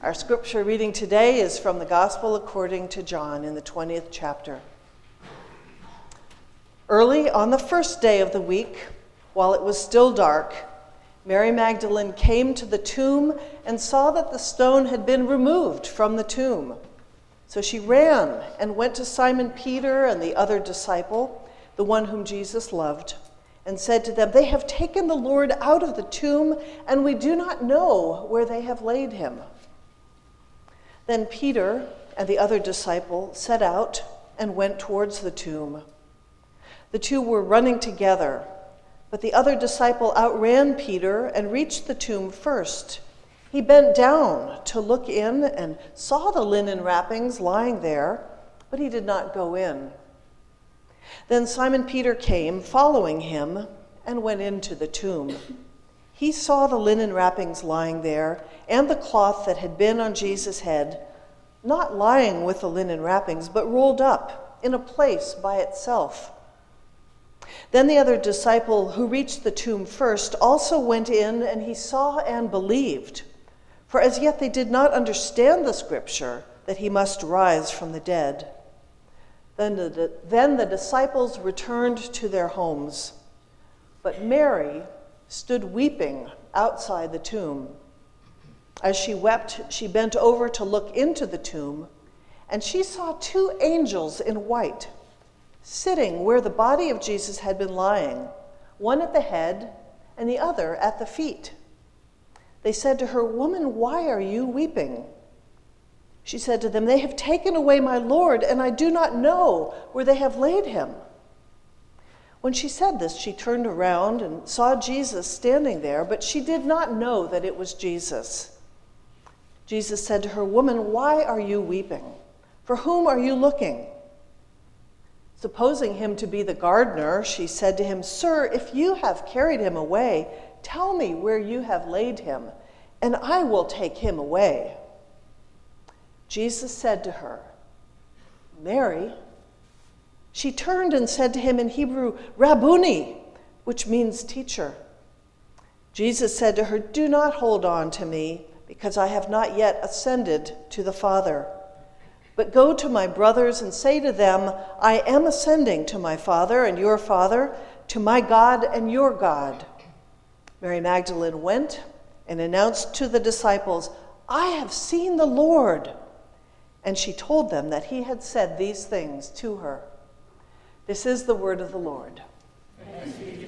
Our scripture reading today is from the Gospel according to John in the 20th chapter. Early on the first day of the week, while it was still dark, Mary Magdalene came to the tomb and saw that the stone had been removed from the tomb. So she ran and went to Simon Peter and the other disciple, the one whom Jesus loved, and said to them, "They have taken the Lord out of the tomb, and we do not know where they have laid him." Then Peter and the other disciple set out and went towards the tomb. The two were running together, but the other disciple outran Peter and reached the tomb first. He bent down to look in and saw the linen wrappings lying there, but he did not go in. Then Simon Peter came, following him, and went into the tomb. He saw the linen wrappings lying there, and the cloth that had been on Jesus' head, not lying with the linen wrappings, but rolled up in a place by itself. Then the other disciple who reached the tomb first also went in, and he saw and believed. For as yet they did not understand the scripture that he must rise from the dead. Then the disciples returned to their homes, but Mary stood weeping outside the tomb. As she wept, she bent over to look into the tomb, and she saw two angels in white, sitting where the body of Jesus had been lying, one at the head and the other at the feet. They said to her, "Woman, why are you weeping?" She said to them, "They have taken away my Lord, and I do not know where they have laid him." When she said this, she turned around and saw Jesus standing there, but she did not know that it was Jesus. Jesus said to her, "Woman, why are you weeping? For whom are you looking?" Supposing him to be the gardener, she said to him, "Sir, if you have carried him away, tell me where you have laid him, and I will take him away." Jesus said to her, "Mary." She turned and said to him in Hebrew, "Rabboni," which means teacher. Jesus said to her, "Do not hold on to me, because I have not yet ascended to the Father. But go to my brothers and say to them, I am ascending to my Father and your Father, to my God and your God." Mary Magdalene went and announced to the disciples, "I have seen the Lord." And she told them that he had said these things to her. This is the word of the Lord. Thanks be to